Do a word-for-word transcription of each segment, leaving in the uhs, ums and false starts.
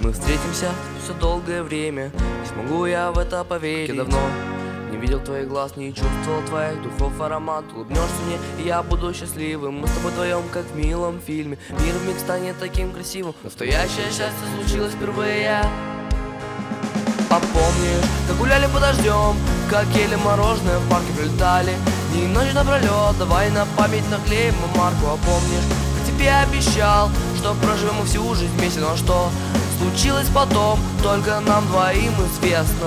Мы встретимся спустя долгое время, не смогу я в это поверить. Я давно не видел твоих глаз, не чувствовал твоих духов аромат. Улыбнешься мне, и я буду счастливым. Мы с тобой вдвоем, как в милом фильме. Мир вмиг станет таким красивым. Настоящее счастье случилось впервые. А помнишь, как гуляли под дождем, как ели мороженое, в парке прилетали дни и ночи напролет. Давай на память наклеим мы марку. А помнишь, как тебе обещал, что проживем мы всю жизнь вместе. Но что случилось потом, только нам двоим известно.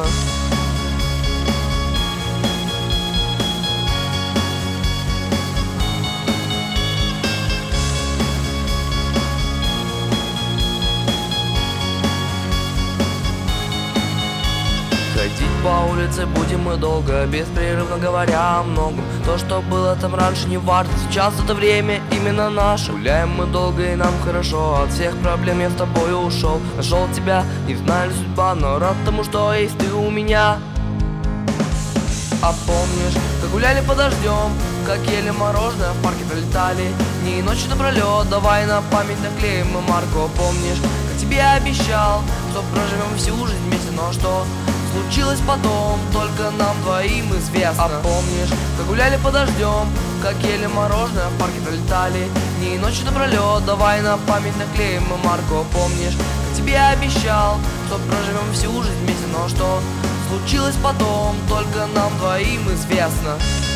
Ходить по улице будем мы долго, беспрерывно говоря о многом. То, что было там раньше, не важно, сейчас это время именно наше. Гуляем мы долго и нам хорошо, от всех проблем я с тобой ушел. Нашел тебя, не знаю ли судьба, но рад тому, что есть ты у меня. А помнишь, как гуляли под дождем, как ели мороженое, в парке пролетали дни и ночи напролет. Давай на память наклеим мы марку. Помнишь, как тебе обещал, что проживем всю жизнь вместе. Но что случилось потом, только нам двоим известно. А помнишь, как гуляли под дождем, как ели мороженое, в парке пролетали дни и ночи напролет. Давай на память наклеим мы марку. Помнишь, как тебе обещал, что проживем всю жизнь вместе. Но что случилось потом, только нам двоим известно.